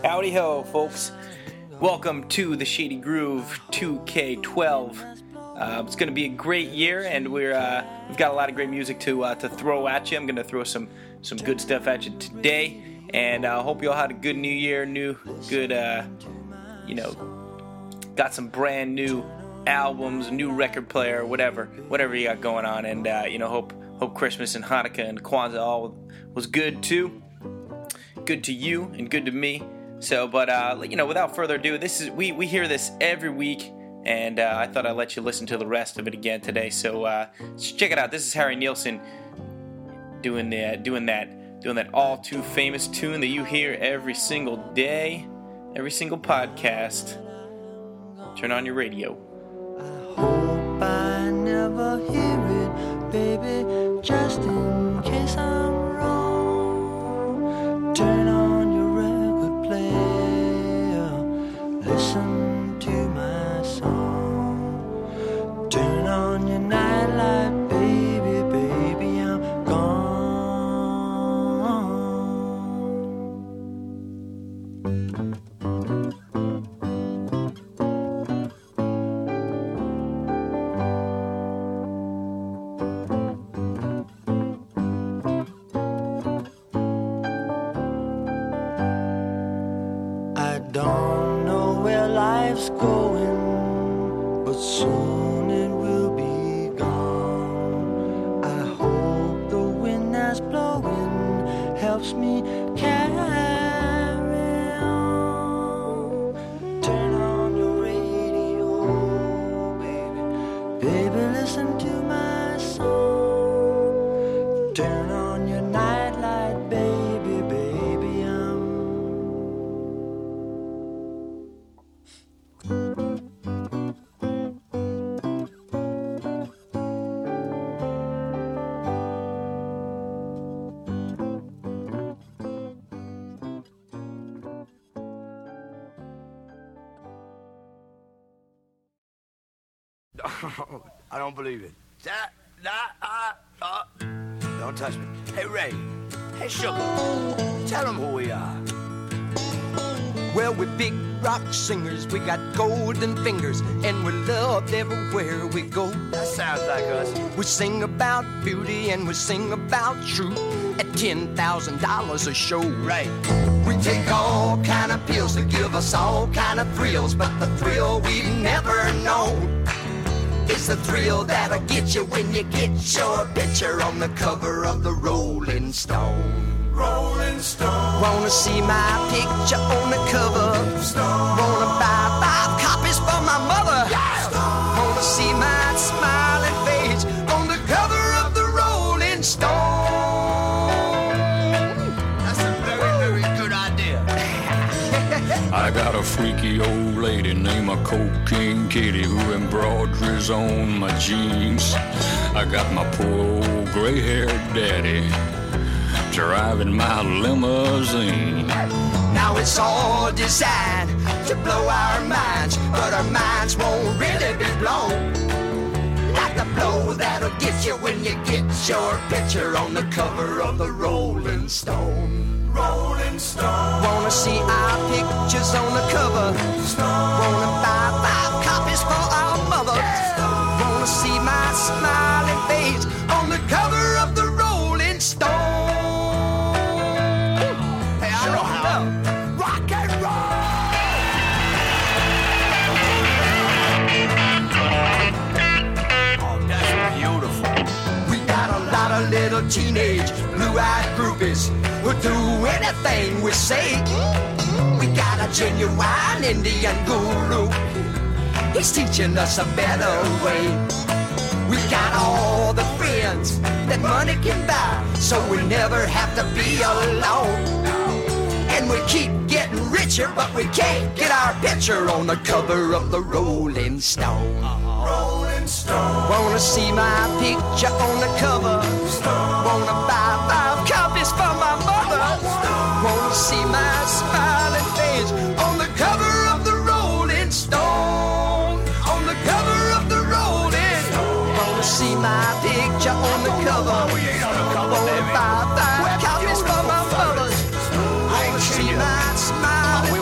Howdy ho, folks. Welcome to the Shady Groove 2K12. It's going to be a great year, and we've got a lot of great music to throw at you. I'm going to throw some good stuff at you today, and I hope you all had a good new year, got some brand new albums, new record player, whatever you got going on, and hope Christmas and Hanukkah and Kwanzaa all was good too. Good to you and good to me. So, but without further ado, we hear this every week, and I thought I'd let you listen to the rest of it again today. So check it out. This is Harry Nilsson doing that all too famous tune that you hear every single day, every single podcast. Turn on your radio. I hope I never hear it, baby, just in case I'm wrong. Turn on your record player, listen to my song. Turn on your nightlight, baby, I'm gone. Don't know where life's going, but soon it will be gone. I hope the wind that's blowing helps me carry on. Turn on your radio, baby, listen to my song. Turn on your nightlight, baby, I don't believe it. Don't touch me. Hey, Ray. Hey, Sugar. Tell them who we are. Well, we're big rock singers. We got golden fingers, and we're loved everywhere we go. That sounds like us. We sing about beauty, and we sing about truth at $10,000 a show. Right. We take all kind of pills to give us all kind of thrills, but the thrill we've never known is the thrill that'll get you when you get your picture on the cover of the Rolling Stone. Rolling Stone. Wanna see my picture on the cover? Wanna buy 5 copies for my mother? Wanna see my smiling face on the cover of the Rolling Stone? That's a very, very good idea. I got a freaky old lady named a Cocaine Kitty who embroiders on my jeans. I got my poor old gray-haired daddy driving my limousine. Now it's all designed to blow our minds, but our minds won't really be blown like the blow that'll get you when you get your picture on the cover of the Rolling Stone. Rolling Stone. Wanna see our pictures on the cover? Wanna buy 5 copies for our mother? Wanna see my smiling face on the cover of the Rolling Stone? Hey, I know how. Rock and roll! Oh, that's beautiful. We got a lot of little teenage blue-eyed groupies who'll do anything we say. We got a genuine Indian guru. He's teaching us a better way. We got all the friends that money can buy, so we never have to be alone. And we keep getting richer, but we can't get our picture on the cover of the Rolling Stone. Rolling Stone. Wanna see my picture on the cover? Wanna buy 5 copies for my mother? Wanna see my smiling face on the cover of the Rolling Stone? On the cover of the Rolling Stone. Wanna see my picture on the cover? Wanna buy 5 copies for my mother? Wanna see my smiling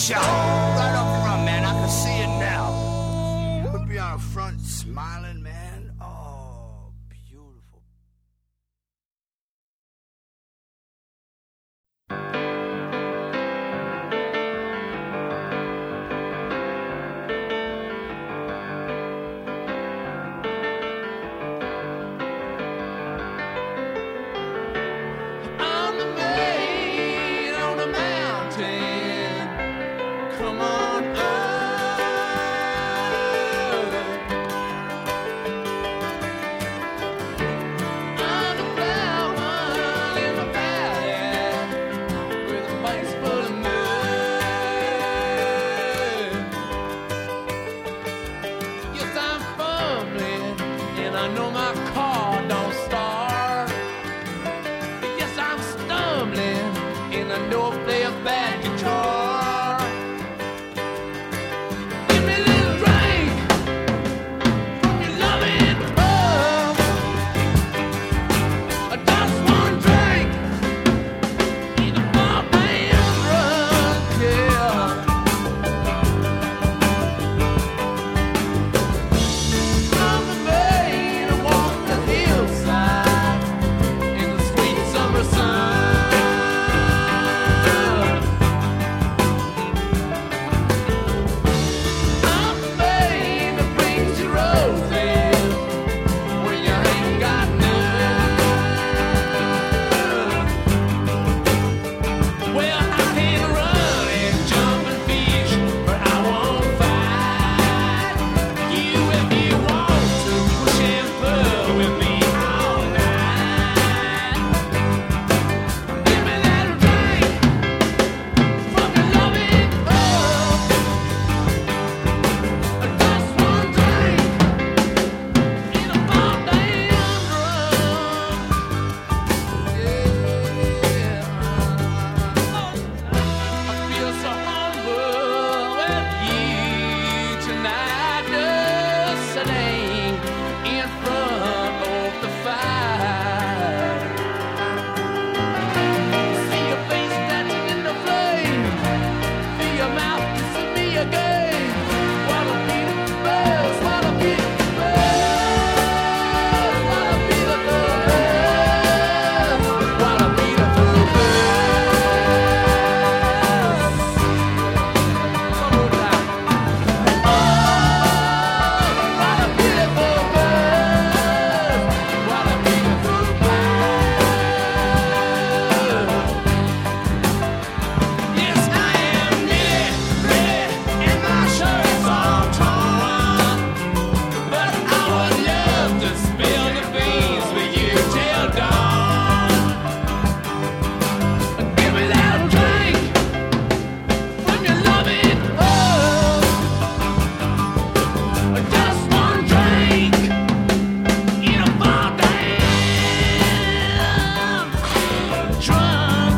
shot. Right up front, man. I can see it now. We'll be on the front smiling, man. Oh, beautiful. On the main, on the mountain, come on up. On the flower in the valley, with a face full of mud. Yes, I'm fumbling, and I know my car don't start. Yes, I'm stumbling, and I know I play a bad guitar. Give me a little drink from your loving cup. Just one drink, in a bar band run, yeah. On the main, I walk the hillside in the sweet summer sun. On the main, that brings you roses when you ain't got none. Well, I can run and jump and fish, but I won't fight you if you want to push and pull with me all night. Give me that drink from your loving cup. Just one drink in a bar damn I feel so humble with you tonight, just sitting in front of the fire. See your face dancing in the flame, feel your mouth kissing me again. What a beautiful buzz, what a beautiful buzz, what a beautiful buzz, what a beautiful buzz. One more time. Oh, what a beautiful buzz, what a beautiful buzz. Yes, I am nearly red and my shirt's all torn, but I would love to spill the beans with you till dawn. Give me that drink from your loving cup. Just one drink in a bar damn drunk.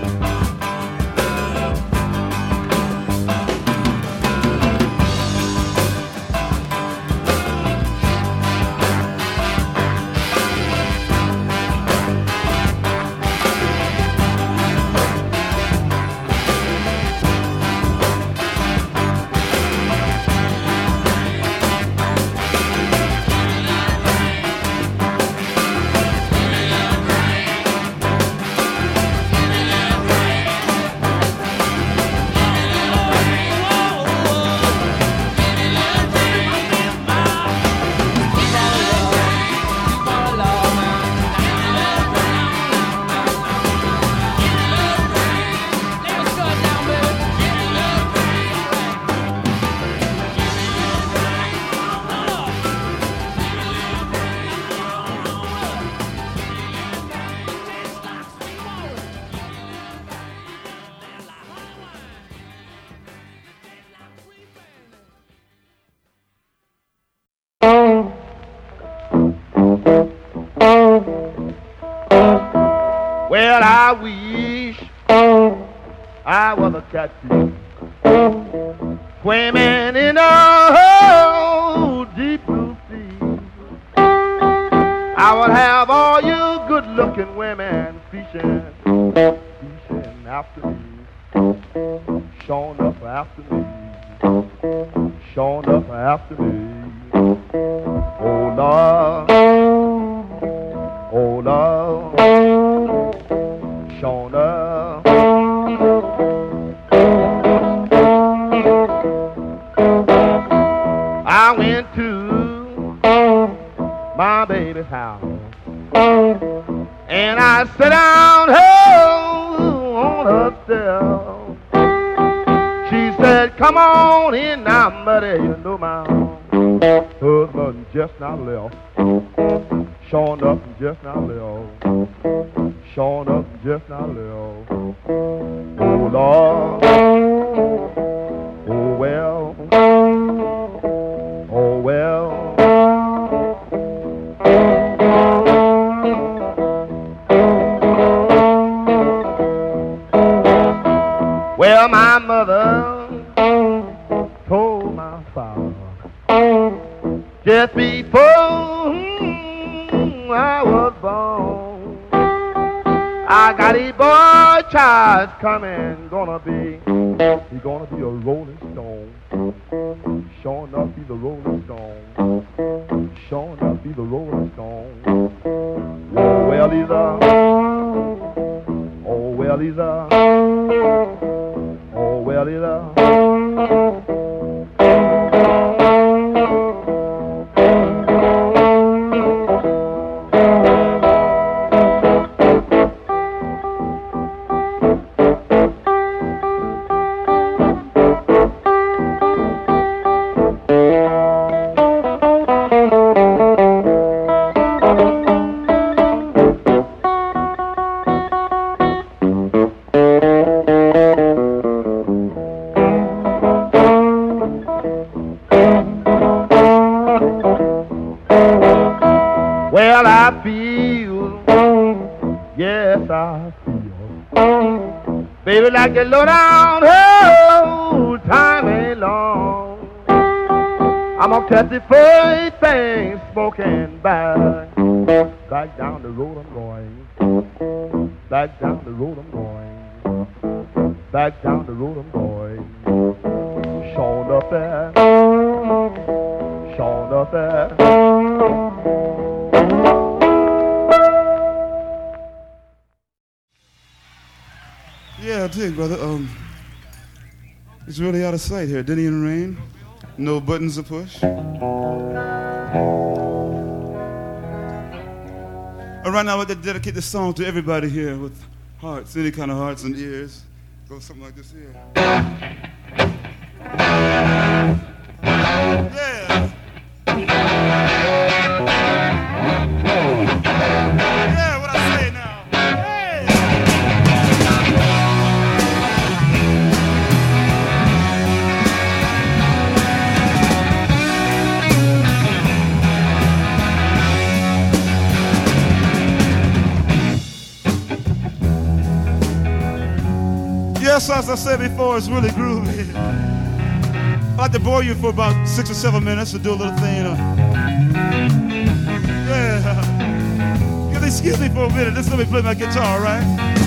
Well, I wish I was a catfish swimming in a deep blue sea. I would have all you good-looking women fishing after me. Showing up after me. Showing up after me. Oh, Lord. Oh, Lord. Showing up. I went to my baby's house and I sat down on her step. She said, come on in now, buddy, you know my husband just now left. Showing up and just now left. Showing up and just now left. Oh, Lord. Oh, well. Oh, well. Well, my mother told my father just before I was born, I got a boy child coming, he's gonna be a rolling stone. Sure enough, he's a rolling stone. Sure enough, he's a rolling stone. Oh, well, he's a. Oh, well, he's a. Oh, well, he's a. Well, I feel, yes, I feel, baby, like the low down, oh, time ain't long. I'm gonna catch the first thing smoking back down the road I'm going, back down the road I'm going, back down the road I'm going. Showing up there, showing up there. Yeah, I dig, brother. It's really out of sight here. Denny and Rain. No buttons to push. Right now, I'd like to dedicate this song to everybody here with hearts, any kind of hearts and ears. Go something like this here. Yeah. Yeah, what I say now. Hey. Yes, as I said before, it's really groovy. I'd like to bore you for about 6 or 7 minutes to do a little thing. Yeah. You'll excuse me for a minute. Just let me play my guitar, right?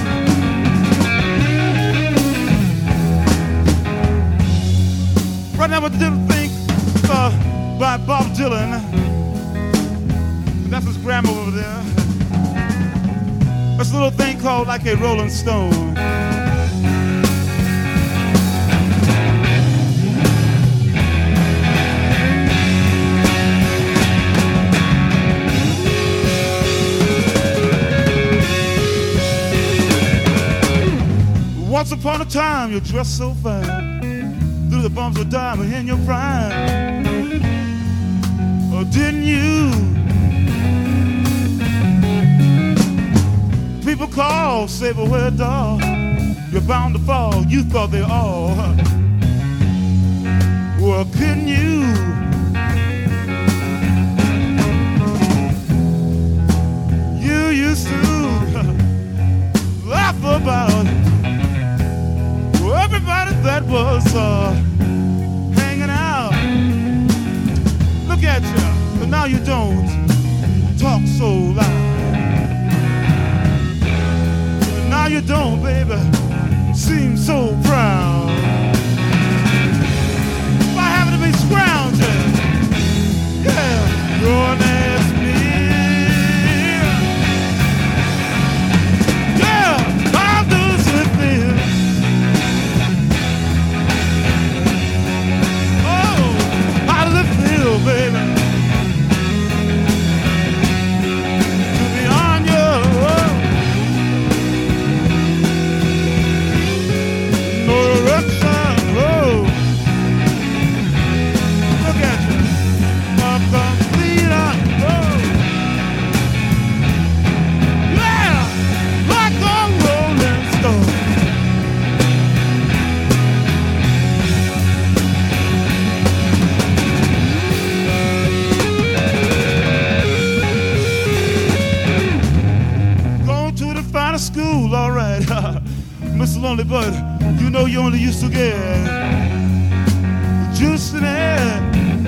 Right now, what to do thing by Bob Dylan. That's his grandma over there. It's a little thing called Like a Rolling Stone. Once upon a time, you dressed so fine, through the bumps of diamond in your prime. Oh, didn't you? People call, say, but where, dog? You're bound to fall. You thought they all. Well, couldn't you? You used to laugh about everybody that was hanging out. Look at you, but now you don't talk so loud. Now you don't, baby, seem so proud. Mr. Lonely, but you know you only used to get juice in it.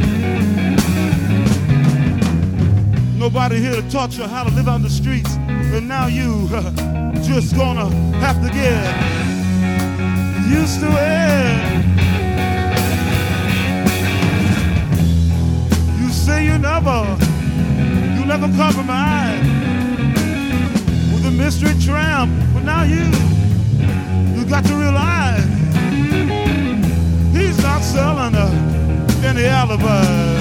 Nobody here to taught you how to live on the streets, and now you just gonna have to get used to it. You say you never compromise with a mystery tramp, but now you got to realize he's not selling any alibi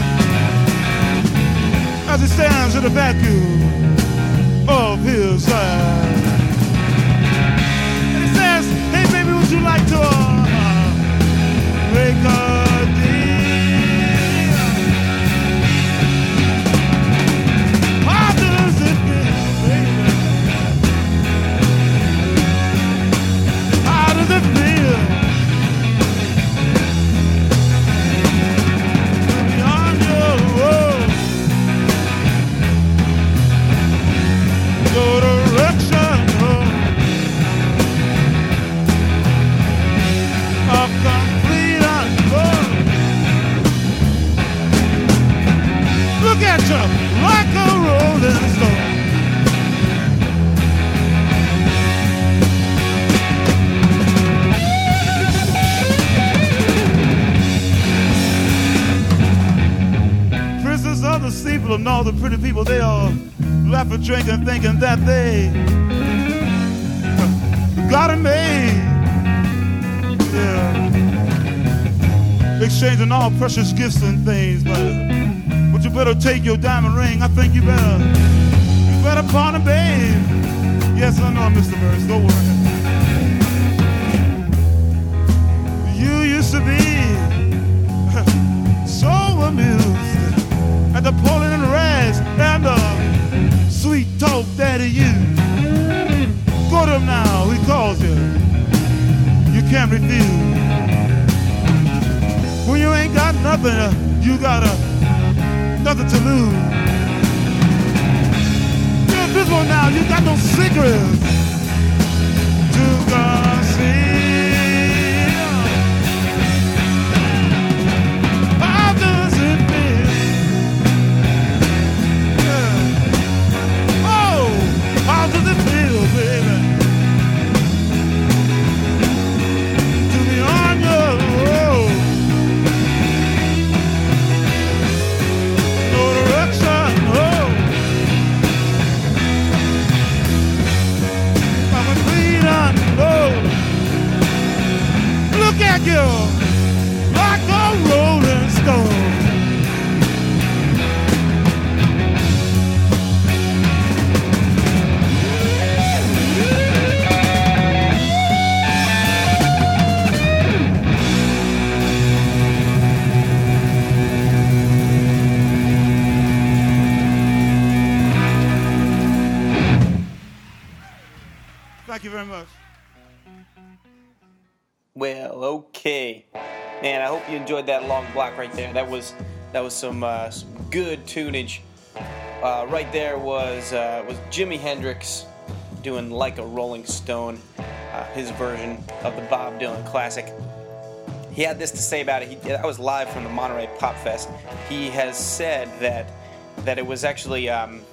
as he stands in the vacuum of his side. And he says, hey baby, would you like to make a deal? How does it feel, baby? How does it feel? To be on your road, no direction of complete unknown. Look at you like a rolling stone. Prisoners of the steeple and all the pretty people, they all laugh and drink and thinking that they got it made. Yeah. Exchanging all precious gifts and things, but you better take your diamond ring. I think you better pawn it, babe. Yes, I know, Mr. Burns, don't worry. You used to be so amused at the pulling and rags and the sweet talk daddy you. Go to him now, he calls you. You can't refuse. When you ain't got nothing, you got nothing to lose. You're invisible now, you got no secrets to conceal. How does it feel? Yeah. Oh, how does it feel, baby? To be on your road. No direction, oh. I'm a clean unload. Look at you, like a rolling stone. Thank you very much. Well, okay, man. I hope you enjoyed that long block right there. That was some good tunage. Right there was Jimi Hendrix doing "Like a Rolling Stone," his version of the Bob Dylan classic. He had this to say about it. I was live from the Monterey Pop Fest. He has said that it was actually.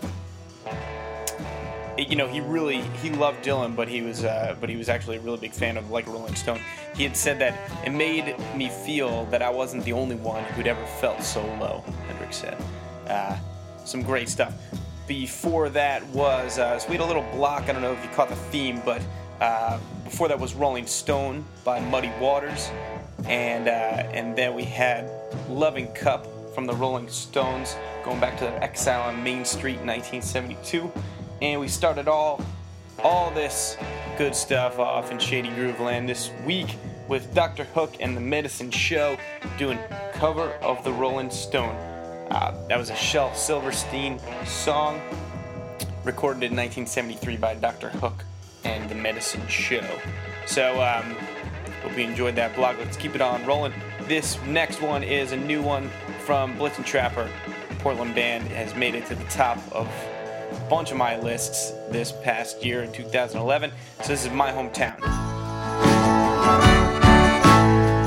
He loved Dylan, but he was actually a really big fan of Like a Rolling Stone. He had said that it made me feel that I wasn't the only one who'd ever felt so low, Hendrix said. Some great stuff. Before that was, so we had a little block, I don't know if you caught the theme, but before that was Rolling Stone by Muddy Waters, and then we had Loving Cup from the Rolling Stones, going back to their Exile on Main Street in 1972. And we started all this good stuff off in Shady Groove Land this week with Dr. Hook and the Medicine Show doing Cover of the Rolling Stone. That was a Shel Silverstein song recorded in 1973 by Dr. Hook and the Medicine Show. So, hope you enjoyed that blog. Let's keep it on rolling. This next one is a new one from Blitzen Trapper. Portland band has made it to the top of a bunch of my lists this past year in 2011. So this is My Hometown.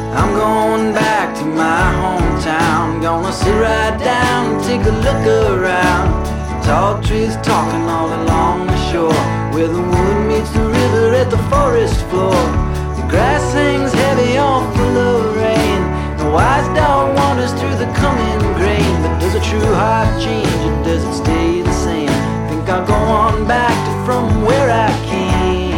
I'm going back to my hometown. Gonna sit right down and take a look around. Tall trees talking all along the shore, where the wood meets the river at the forest floor. The grass hangs heavy, all full of rain. The wise dog wanders through the coming grain. But does a true heart change, or does it stay the same? Think I'll go on back to from where I came.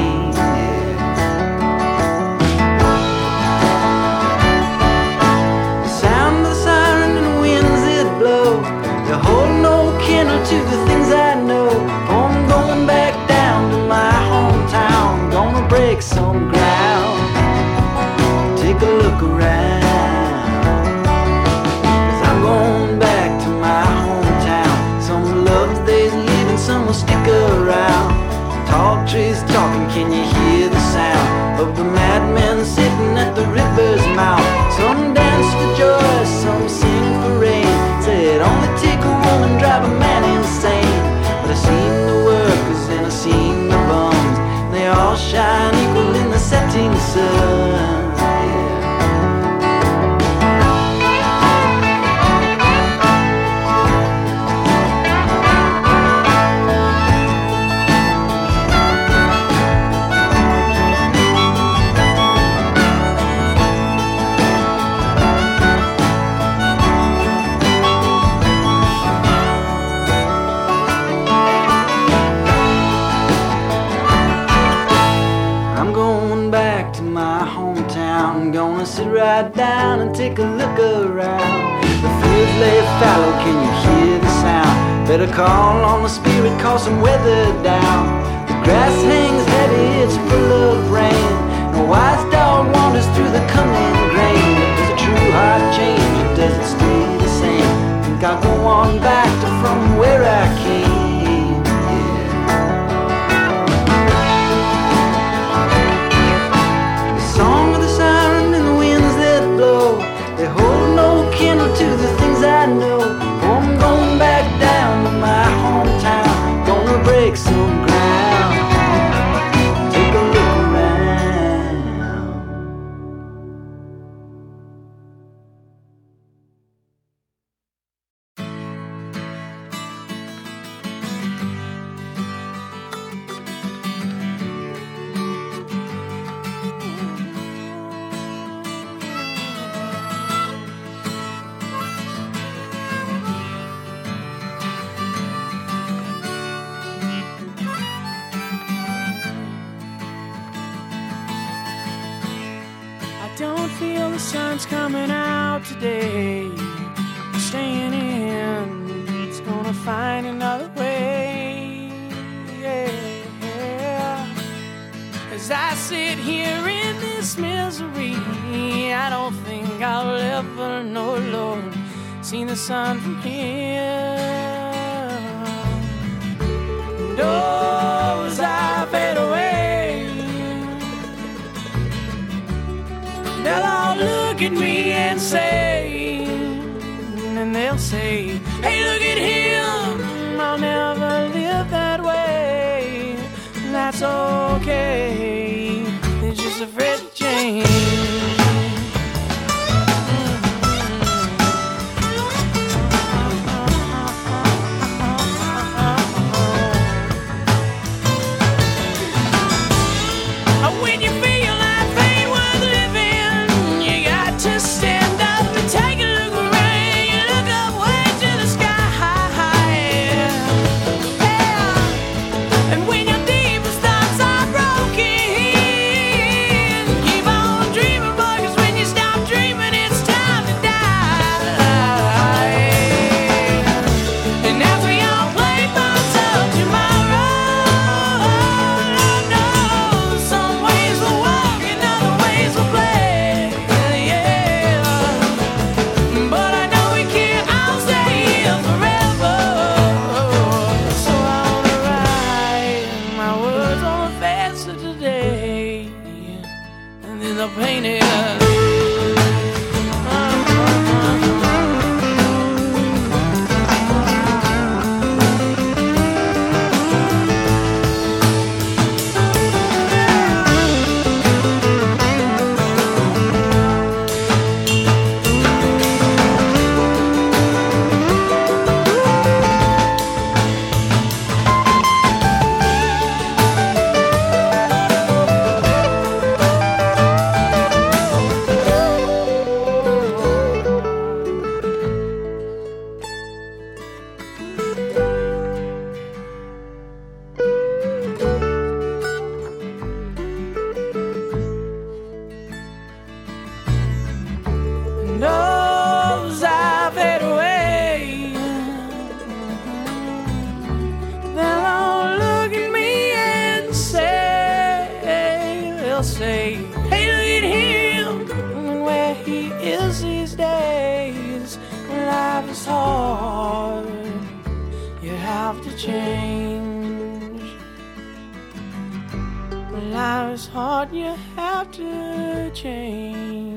To hold no candle to the things I know. I'm going back down to my hometown. Gonna break some ground, take a look around. 'Cause I'm going back to my hometown. Some love days leaving, some will stick around. Tall trees talking, can you hear the sound of the madmen sitting at the river's mouth? Some dance for joy, some sing for rain. Said only take a woman, drive a man insane. But I seen the workers and I seen the bums. They all shine equal in the setting sun. Sit right down and take a look around. The fields lay fallow, can you hear the sound? Better call on the spirit, call some weather down. The grass hangs heavy, it's full of rain. A wise dog wanders through the coming grain. Does a true heart change, or does it stay the same? Think I'll go on back to from where I came. They hold no candle to the things I know. I'm going back down to my hometown. Gonna break some ground, take a look around. Don't feel the sun's coming out today. Staying in, it's gonna find another way. Yeah. As I sit here in this misery, I don't think I'll ever know, Lord, seen the sun from here. And oh, as I fade away, they'll all look at me and say, and they'll say, hey, look at him, I'll never live that way. And that's okay, they're just afraid to change. When your deepest thoughts are broken, keep on dreaming. they'll say, hey, look at him, and where he is these days. Life is hard, you have to change. Life is hard, you have to change.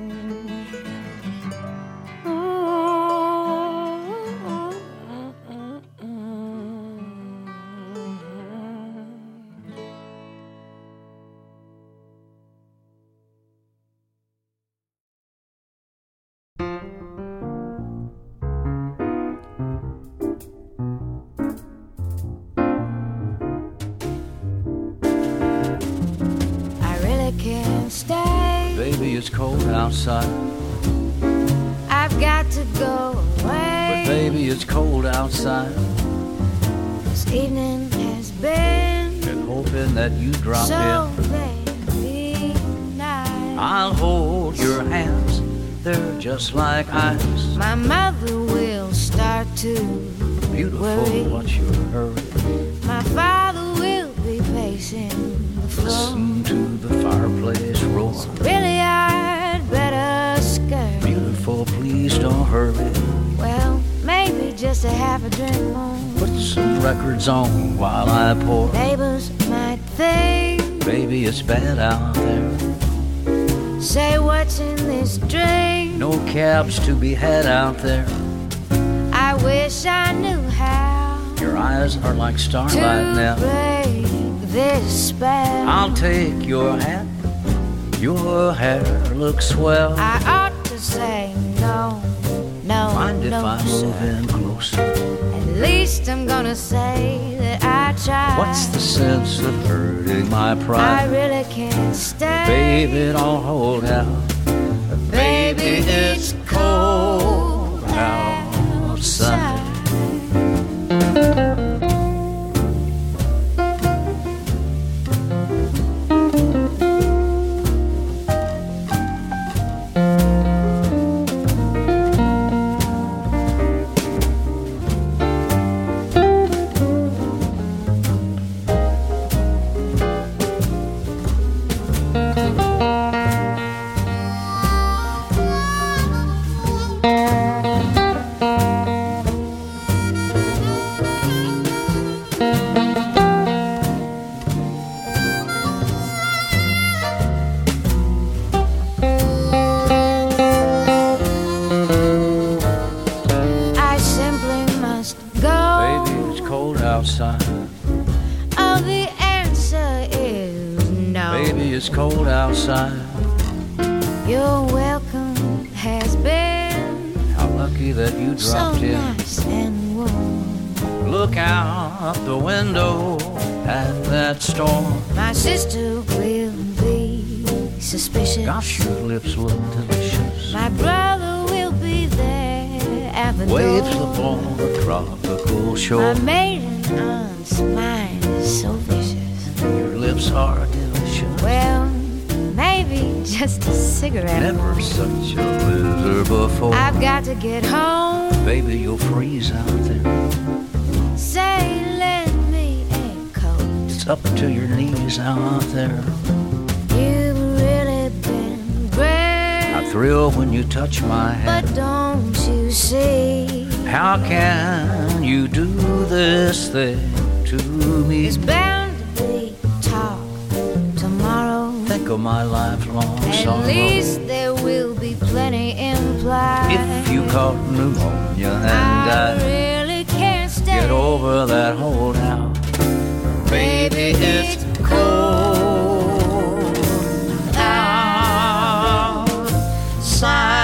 Baby, it's cold outside. I've got to go away. But baby, it's cold outside. This evening has been hoping that you drop so in. very nice. I'll hold your hands, they're just like ice. My mother will start to Beautiful, worry. what's your hurry? My father will be pacing the floor. Listen to the fireplace roar. So really I'd better skirt. Beautiful, please don't hurry. Well, maybe just a half a drink more. Put some records on while I pour. Neighbors might think, baby, it's bad out there. say what's in this drink. No cabs to be had out there. I wish I knew how. Your eyes are like starlight to now. break this spell. I'll take your hat. Your hair looks swell. I ought to say no, no, Mind if no, I move in closer? At least I'm gonna say that I tried. What's the sense of hurting my I pride? really can't stay. Baby, don't hold out. Baby, it's cold outside. I simply must go. Baby, it's cold outside. Oh, the answer is no. Baby, it's cold outside. Your welcome has been How lucky that you so dropped in. nice and warm. Look out the window at that storm. My sister will be suspicious. Gosh, your lips look delicious. My brother will be there at the Waves door. upon a tropical My shore. maiden aunt's mind is so vicious. Your lips are delicious. Well, maybe just a cigarette. Never such a blizzard before. I've got to get home. Baby, you'll freeze out there. Say, lend me a coat. It's up to your knees out there. You've really been great. I thrill when you touch my hand. But don't you see? How can you do this thing to me? There's bound to be talk tomorrow. Think of my lifelong At sorrow. least there will be plenty implied. If you caught pneumonia and I died, really can't stay. get over that holdout. Baby, it's cold outside.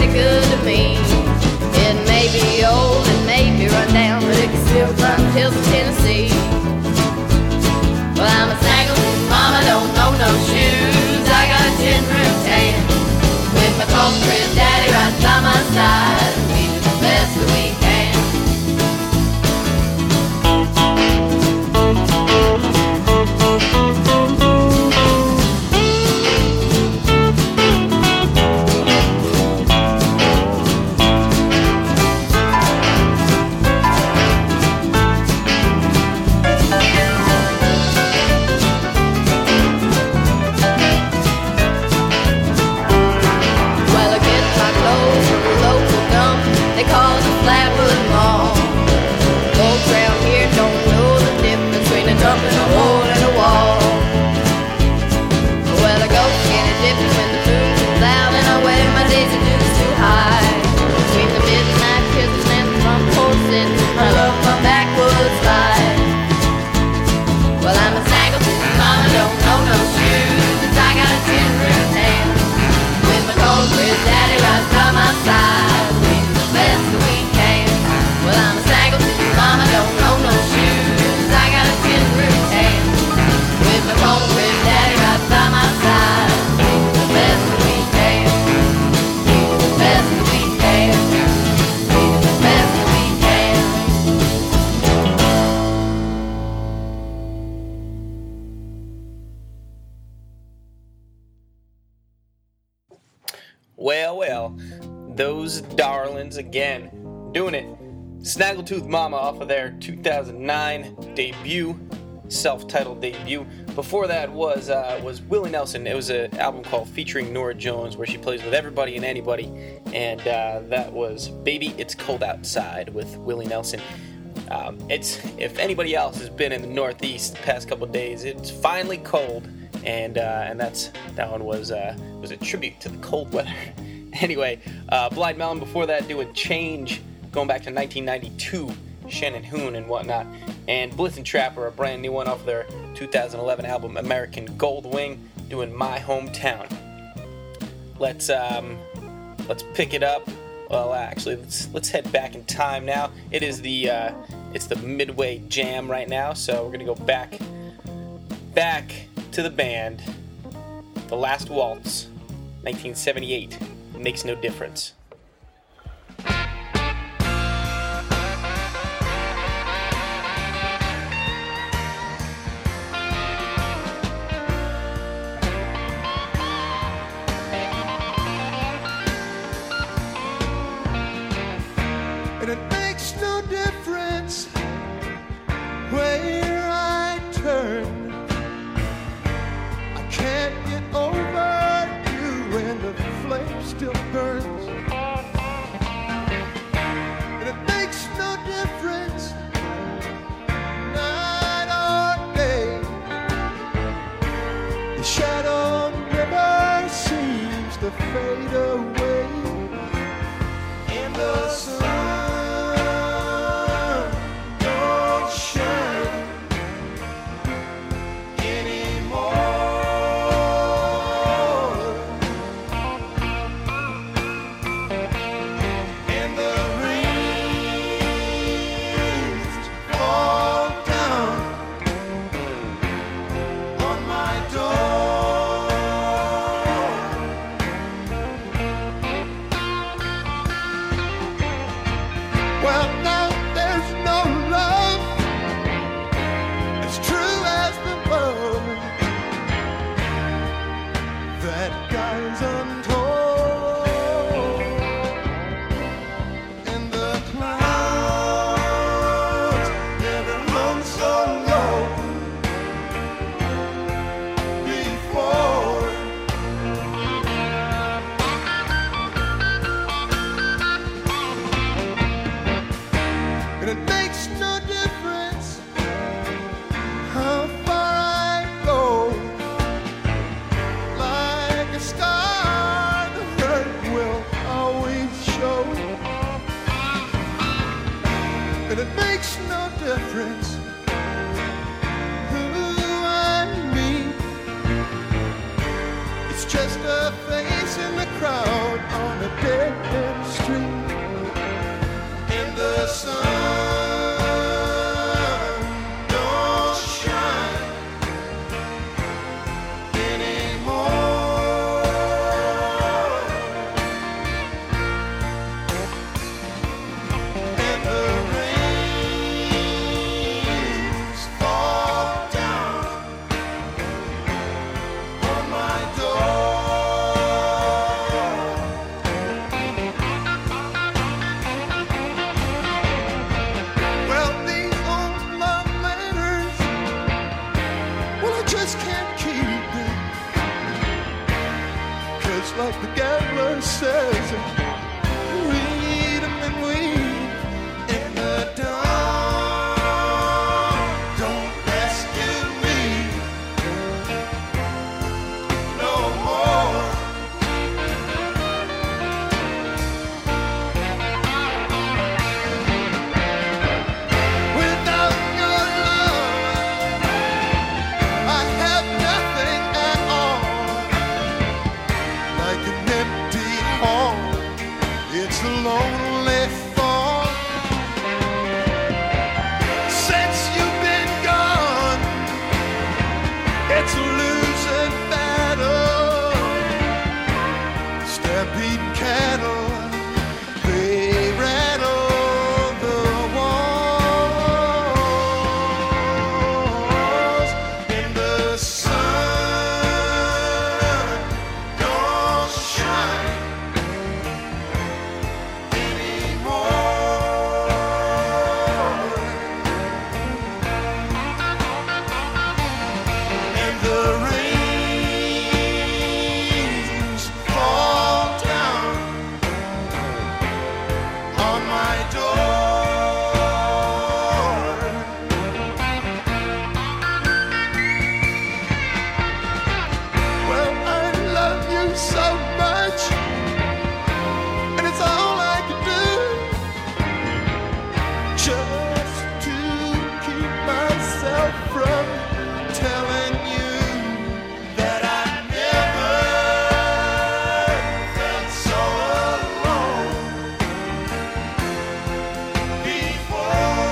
pretty good to me. It may be old, it may be run down, but it can still climb the hills of Tennessee. Well, I'm a snaggletooth mama, don't know no shoes. I got a tin room tan with my cold crib daddy right by my side. We do the best that we can. Well, those darlings again, doing it. Snaggletooth Mama off of their 2009 debut, self-titled debut. Before that was Willie Nelson. It was an album called Featuring Norah Jones, where she plays with everybody and anybody, and that was Baby It's Cold Outside with Willie Nelson. If anybody else has been in the Northeast the past couple of days, it's finally cold, and that one was a tribute to the cold weather. Anyway, Blind Melon before that doing Change, going back to 1992, Shannon Hoon and whatnot, and Blitz and Trapper, a brand new one off their 2011 album American Goldwing, doing My Hometown. Let's pick it up. Well, actually, let's head back in time now. It is it's the Midway Jam right now, so we're gonna go back to the band. The Last Waltz, 1978. Makes no difference. And it makes no difference where I turn. I can't get over you and the flame still burns. And it makes no difference night or day. The shadow never seems to fade away. And the sun don't shine anymore. And the rains fall down on my door. Well, now there's no love as true as the love that guides untold. And the clouds never run so low before. And it makes no difference how far I go. Like a scar, the hurt will always show. And it makes no difference who I meet. It's just a face in the crowd on a dead end street. In the sun don't shine anymore, and the rains fall down on my Well, these old love letters, well, I just can't keep them. 'Cause like the gambler says, read them and weep in the dawn. Don't rescue me no more. Without your love, I have nothing at all. Like an empty hall, it's a lonely fall. Since you've been gone, it's a losing battle. Stampeding cattle, they rattle the walls. In the sun don't shine anymore, and the rains fall down on my door. Well, I love you so much, and it's all I can do just to keep myself from telling you that I never felt so alone before.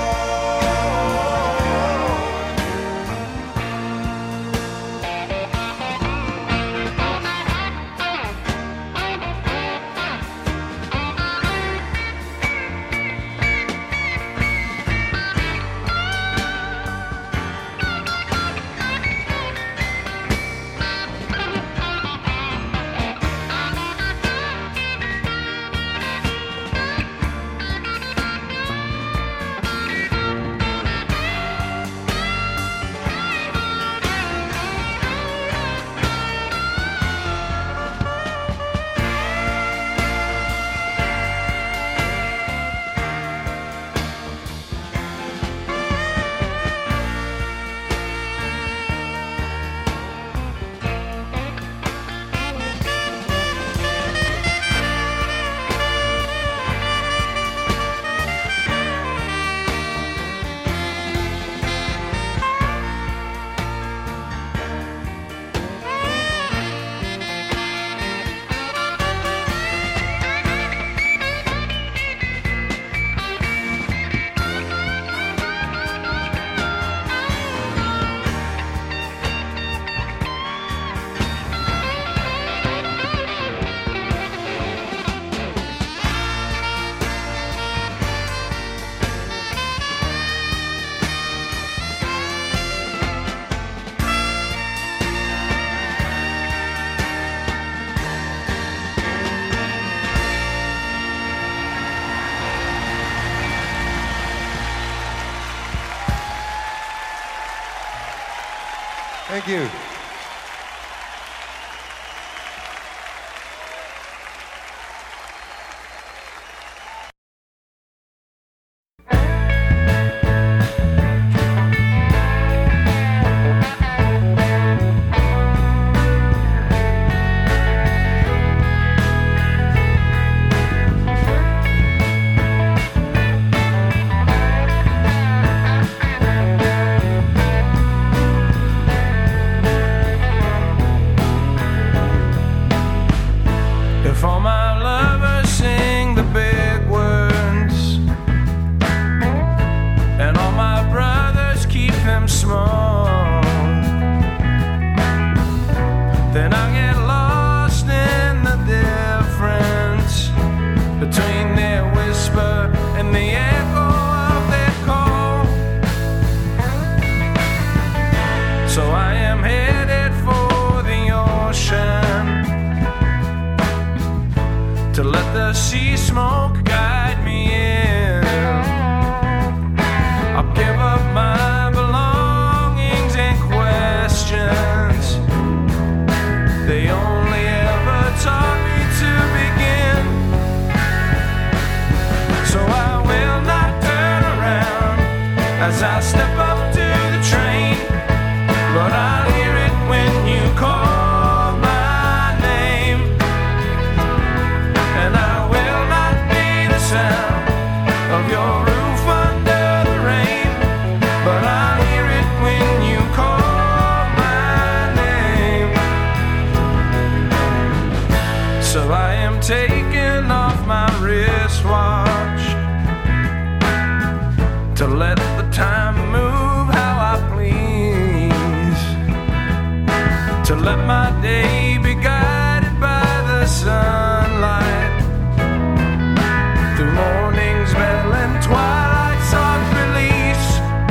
Thank you. see smoke guide me in. I'll give up my belongings and questions. They only ever taught me to begin. So I will not turn around as I step up to the train, but I'll hear it when you call my name. And I will not be the sound of your roof under the rain, but I'll hear it when you call my name. So I am taking off my wristwatch to let the time move how I please, to let my day be guided by the sunlight, through morning's bell and twilight's soft release.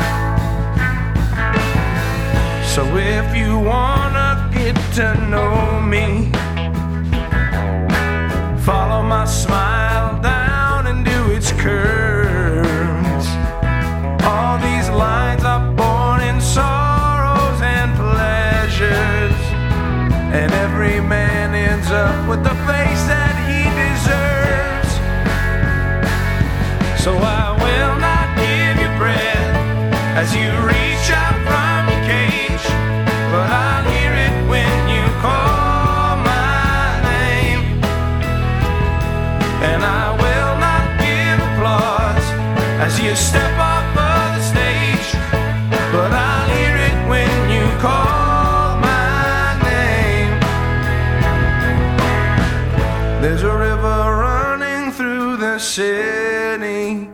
So if you wanna get to know me, follow my smile down into its curves. All these lines are born in sorrows and pleasures, and every man ends up with the face that he deserves. So I will not give you bread as you reach out from your cage, but I'll hear it when you call my name. And I will not give applause as you step off of the stage, but I'll hear it when you call my name. There's a river running through the city,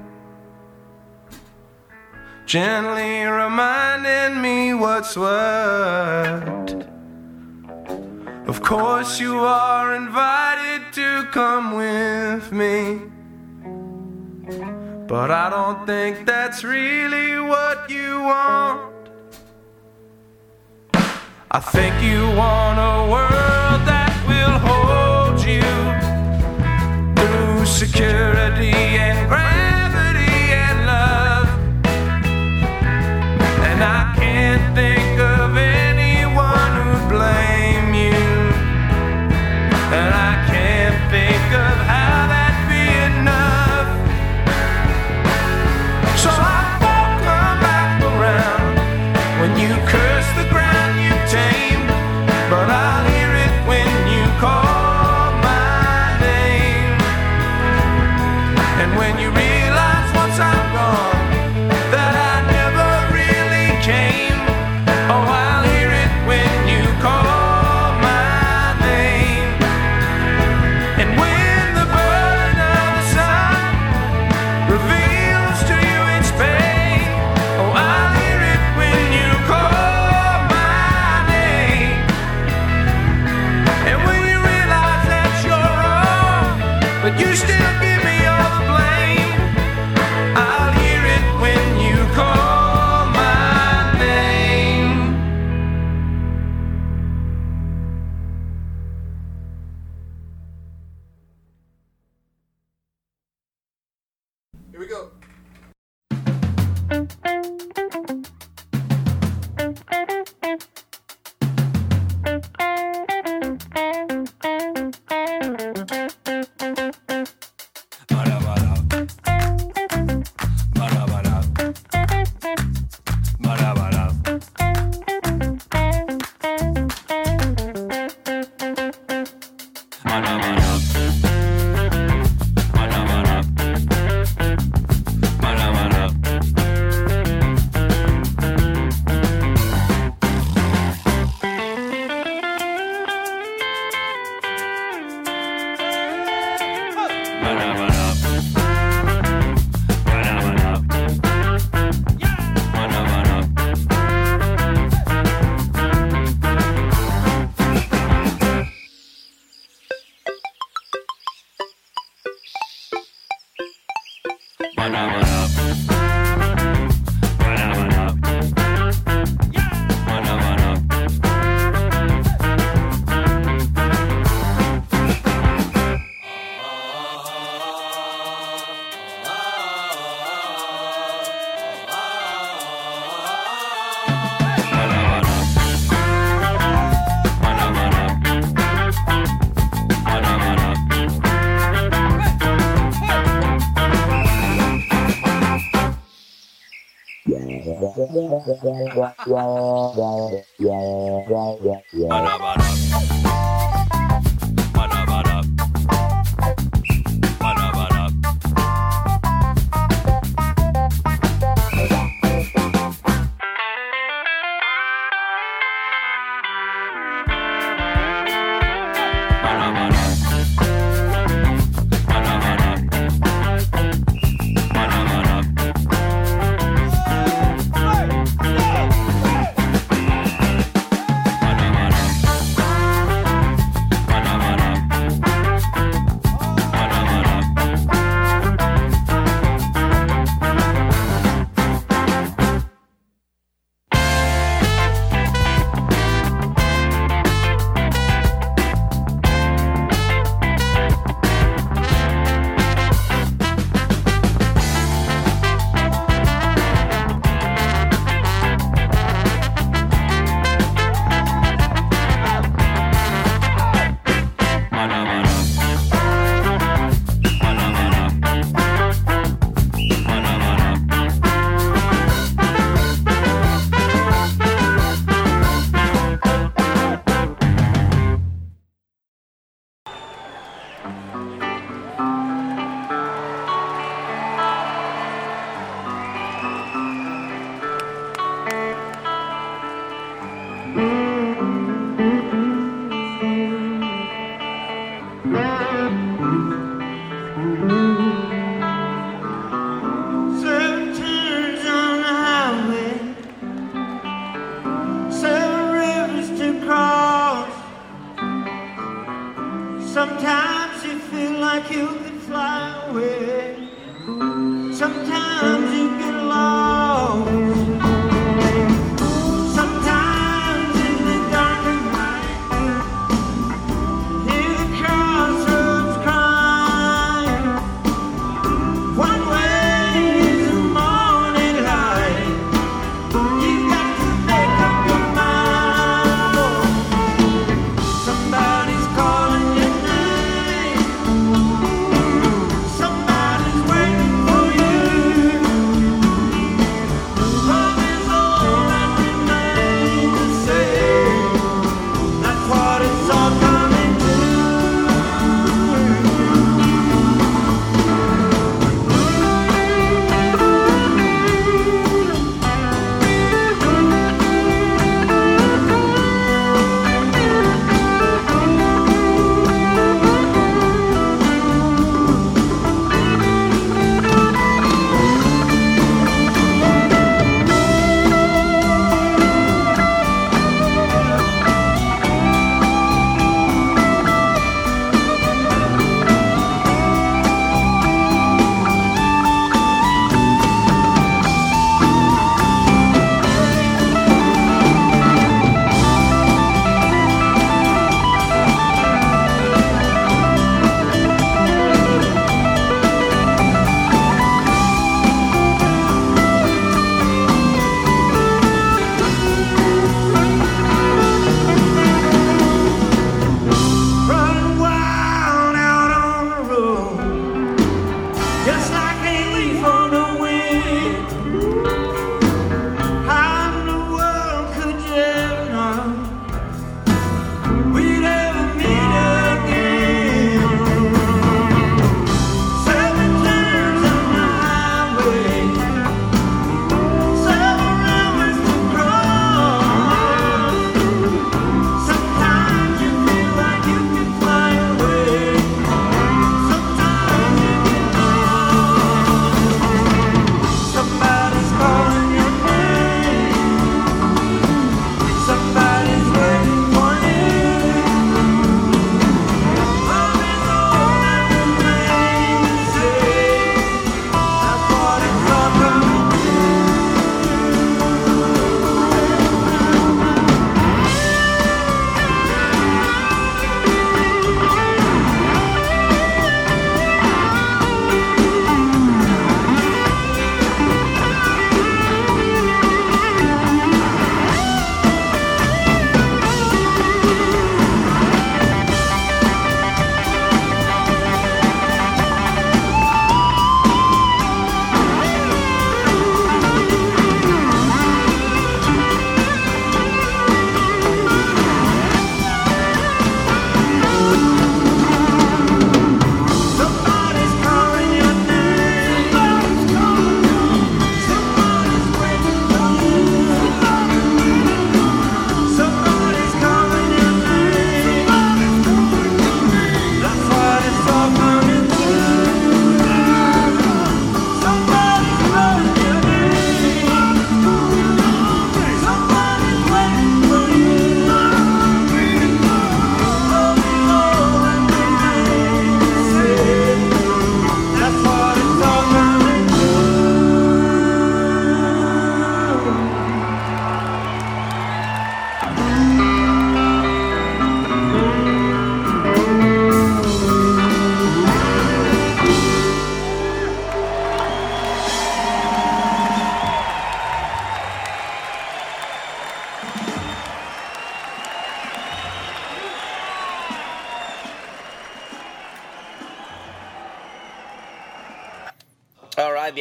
gently reminding me what's what. Of course you are invited to come with me, but I don't think that's really what you want. I think you want a world that will hold you through security and gravity and love. And I can't think of anyone who'd blame you, and I can't think of how that'd be enough. So I won't come back around when you curse the ground you tamed, but I'll hear it when you call my name. And when you realize once I'm gone that I never really came, oh, I'll hear it when you call my name. And when the burden of the sun reveals to you its pain, oh, I'll hear it when you call my name. And when you realize that you're wrong, but you still give me all the blame, I'll hear it when you call my name. Here we go.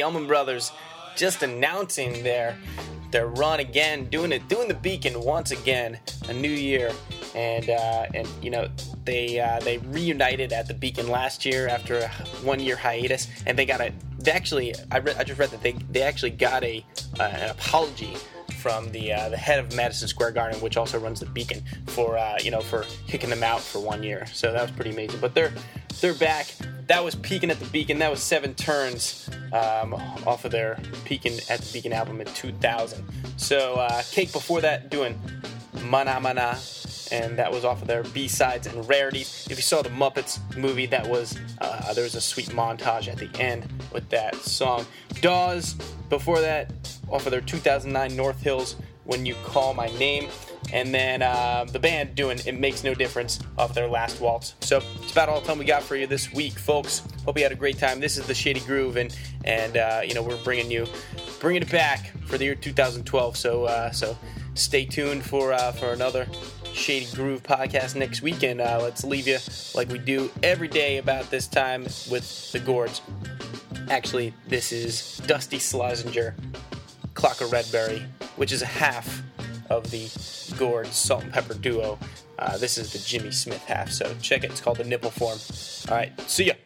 Allman Brothers just announcing their run again, doing the Beacon once again, a new year, and you know they reunited at the Beacon last year after a 1-year hiatus, and I just read that they actually got an apology from the head of Madison Square Garden, which also runs the Beacon, for kicking them out for 1 year. So that was pretty amazing. But they're back. That was Peeking at the Beacon. That was 7 Turns off of their Peeking at the Beacon album in 2000. So Cake before that doing Mana Mana, and that was off of their B-Sides and Rarities. If you saw the Muppets movie, that was there was a sweet montage at the end with that song. Dawes before that, off of their 2009 North Hills, When You Call My Name. And then the band doing It Makes No Difference off their last waltz. So it's about all the time we got for you this week, folks. Hope you had a great time. This is the Shady Groove, and we're bringing it back for the year 2012. So stay tuned for another Shady Groove podcast next weekend. Let's leave you like we do every day about this time with the Gourds. Actually, this is Dusty Schlesinger, Clocker Redberry, which is a half of the Gourds Salt and Pepper duo. This is the Jimmy Smith half, so check it. It's called the Nipple Form. All right, see ya.